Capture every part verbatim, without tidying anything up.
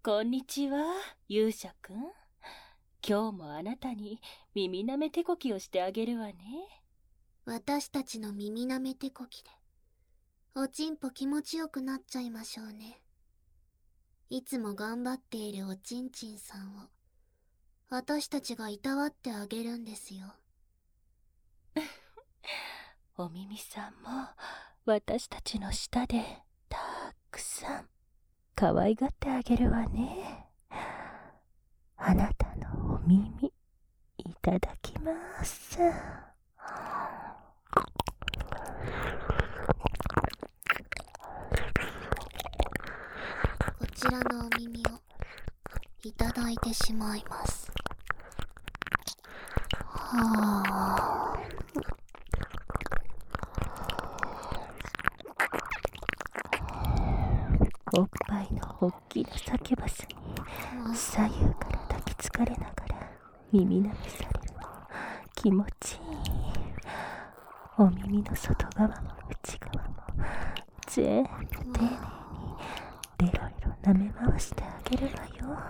こんにちは、勇者くん。今日もあなたに耳なめ手こきをしてあげるわね。 私たちの耳なめ手こきでおちんぽ気持ちよくなっちゃいましょうね。いつも頑張っているおちんちんさんを私たちがいたわってあげるんですよ。 お耳さんも私たちの下でたくさん可愛がってあげるわね。あなたのお耳いただきます。 こちらのお耳をいただいてしまいます。はあ。 おっぱいのおっきなサキュバスに左右から抱きつかれながら耳なめされるの気持ちいい。お耳の外側も内側も全部丁寧にベロベロ舐め回してあげるわよ。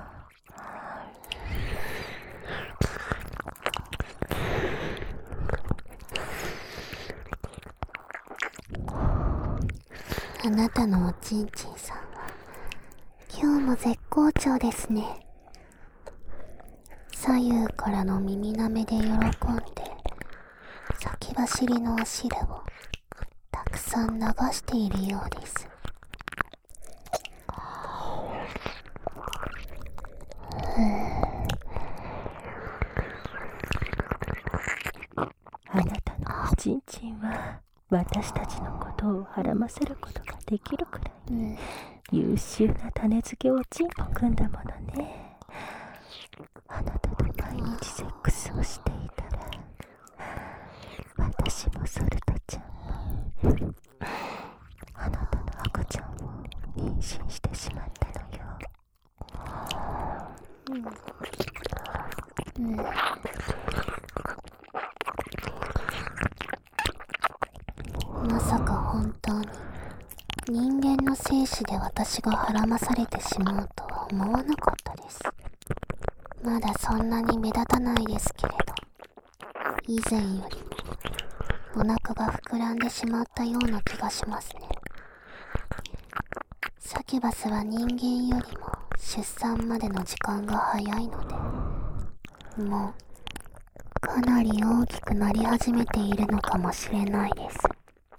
あなたのおちんちんさんは今日も絶好調ですね。左右からの耳なめで喜んで先走りのお汁をたくさん流しているようです。 あなたのおちんちんは私たちのことをはらませることができるくらい、うん、優秀な種付けおちんぽくんだものね。あなたと毎日セックスをしていたら私もソルトちゃんもあなたの赤ちゃんを妊娠してしまったのよ。うんうん、 まさか本当に人間の精子で私がはらまされてしまうとは思わなかったです。まだそんなに目立たないですけれど、以前よりもお腹が膨らんでしまったような気がしますね。サキュバスは人間よりも出産までの時間が早いので、もうかなり大きくなり始めているのかもしれないです。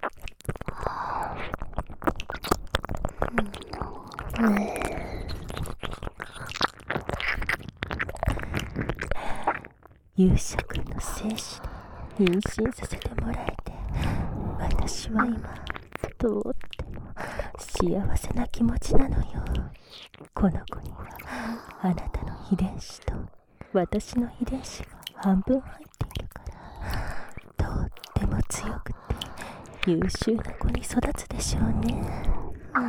うんうん、 勇者くんの精子で妊娠させてもらえて、私は今とっても幸せな気持ちなのよ。この子にはあなたの遺伝子と私の遺伝子が半分入っているから、とっても強くて優秀な子に育つでしょうね。うん、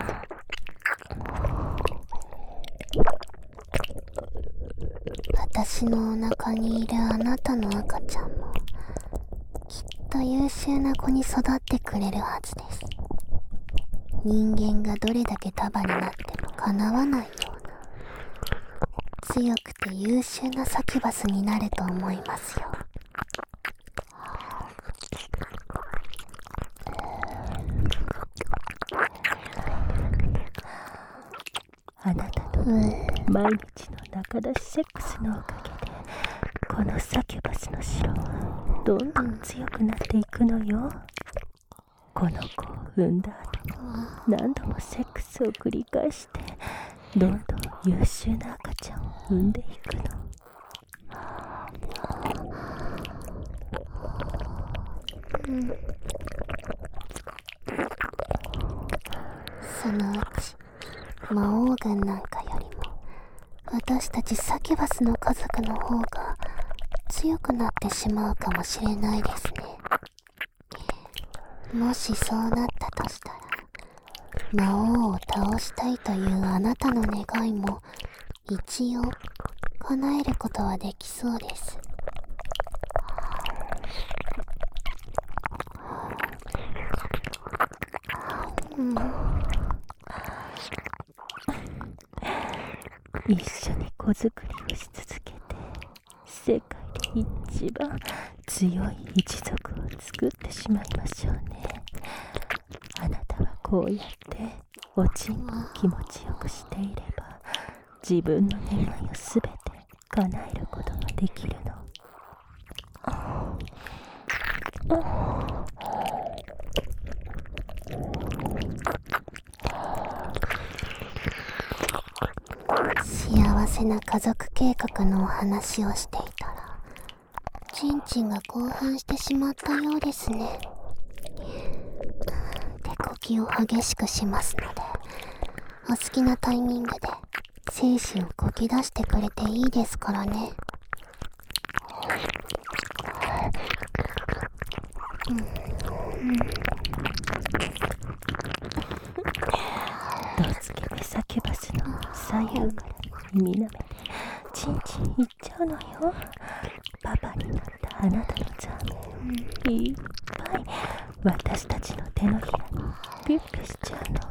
私のお腹にいるあなたの赤ちゃんもきっと優秀な子に育ってくれるはずです。人間がどれだけ束になってもかなわないような強くて優秀なサキュバスになると思いますよ。 あなたと毎日の仲出しセックスのおかげでこのサキュバスの城はどんどん強くなっていくのよ。この子を産んだ後も何度もセックスを繰り返してどんどん優秀な赤ちゃんを産んでいくの。 うん、そのうち魔王軍なんかよりも私たちサキュバスの家族の方が強くなってしまうかもしれないですね。もしそうなったとしたら魔王を倒したいというあなたの願いも一応叶えることはできそうです。うん、 一緒に子作りをし続けて、世界で一番強い一族を作ってしまいましょうね。あなたはこうやっておちんぽを気持ちよくしていれば、自分の願いをすべて叶えることができるの。 幸せな家族計画のお話をしていたら、ちんちんが興奮してしまったようですね。手こきを激しくしますので、お好きなタイミングで精子をこき出してくれていいですからね。うんうん、 どつけて叫ばすの左右から耳なめてチンチンいっちゃうのよ。パパになったあなたのザーメン、いっぱい私たちの手のひらにピュッピュしちゃうの。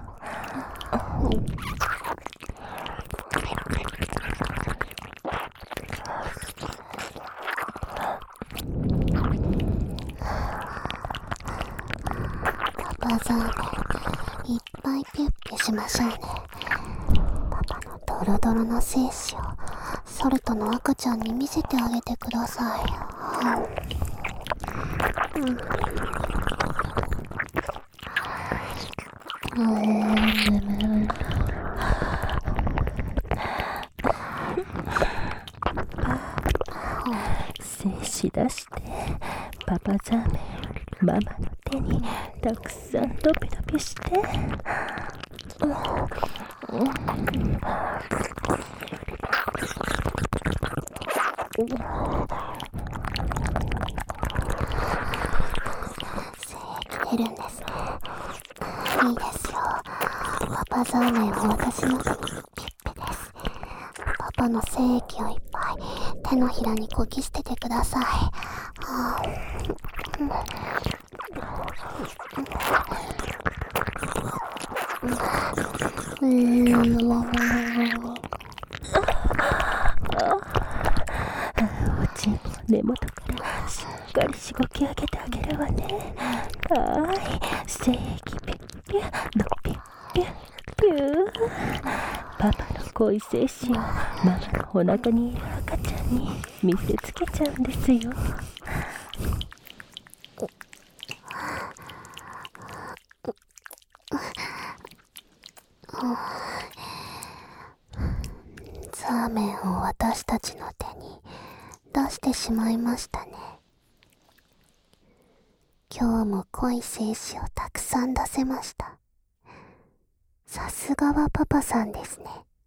パパザーメン、いっぱいピュッピュしましょうね。パパのドロドロの精子をソルトの赤ちゃんに見せてあげてください。うん、うん、 精子出してパパザーメンママの手にたくさんドピドピして、うんうん、 出るんですね。いいですよ。パパザーメンは私のピッピです。パパの精液をいっぱい手のひらにこき捨ててください。はあ、うん、うん、 おちんぽ根元からしっかりしごき上げてあげるわね。はーい、精液ピュッピュッドピュッピュッピュー。パパの濃い精子をママのお腹にいる赤ちゃんに見せつけちゃうんですよ。 ザーメンを私たちの手に出してしまいましたね。今日も濃い精子をたくさん出せました。さすがはパパさんですね。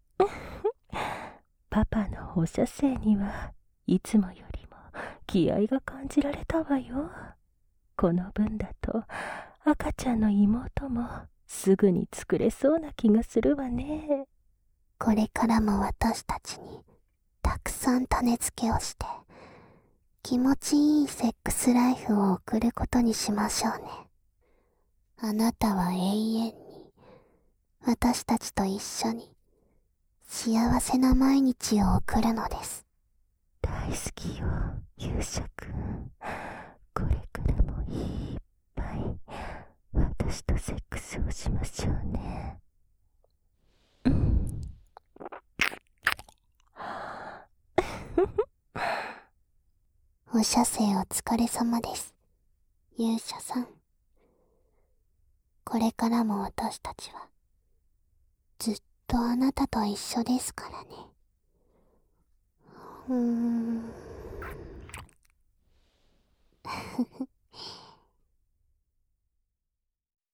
パパの放射性にはいつもよりも気合が感じられたわよ。この分だと赤ちゃんの妹もすぐに作れそうな気がするわね。 これからも私たちにたくさん種付けをして気持ちいいセックスライフを送ることにしましょうね。あなたは永遠に私たちと一緒に幸せな毎日を送るのです。 大好きよ、勇者くん。これからもいっぱい私とセックスをしましょうね。うん。 お射精お疲れ様です、勇者さん。これからも私たちはずっとあなたと一緒ですからね。うーん